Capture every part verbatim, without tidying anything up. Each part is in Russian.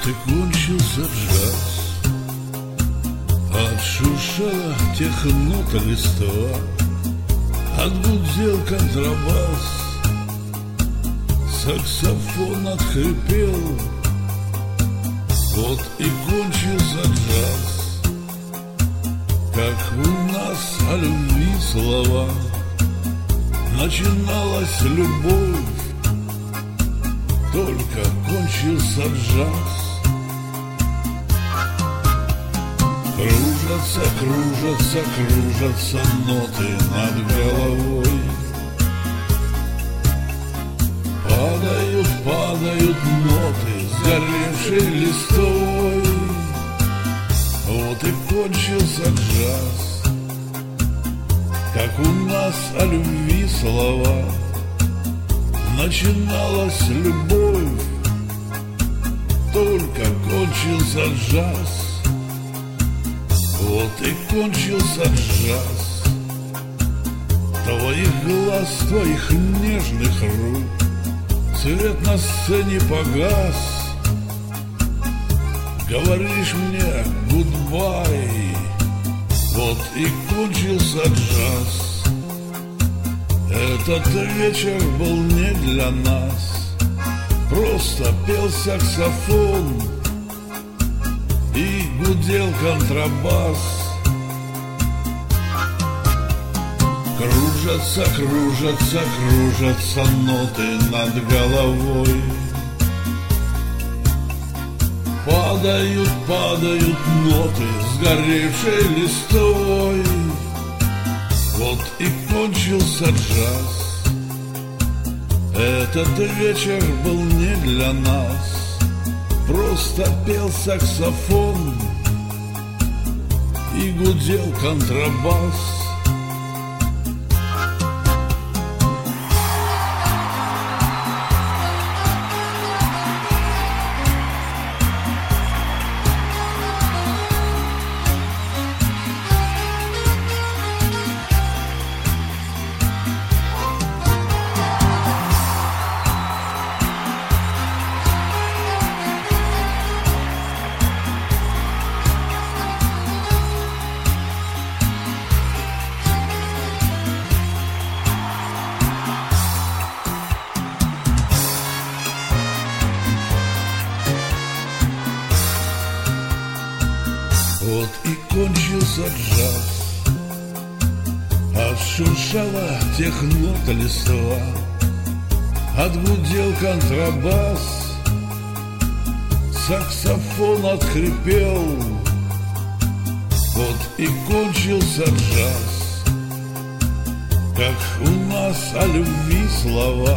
Вот и кончился джаз, отшуршала технота листва, отгудел контрабас, саксофон отхрипел. Вот и кончился джаз, как у нас о любви слова. Начиналась любовь, только кончился джаз. Кружатся, кружатся, кружатся ноты над головой. Падают, падают ноты сгоревшей листвой. Вот и кончился джаз, как у нас о любви слова. Начиналась любовь, только кончился джаз. Вот и кончился джаз твоих глаз, твоих нежных рук. Свет на сцене погас, говоришь мне гудбай. Вот и кончился джаз. Этот вечер был не для нас, просто пел саксофон и гудел контрабас. Кружатся, кружатся, кружатся ноты над головой. Падают, падают ноты сгоревшей листвой. Вот и кончился джаз. Этот вечер был не для нас, просто пел саксофон и гудел контрабас. Вот и кончился джаз, отшуршала технота листва, отгудел контрабас, саксофон отхрипел. Вот и кончился джаз, как у нас о любви слова.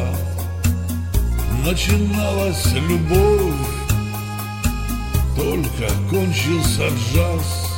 Начиналась любовь, только кончился джаз.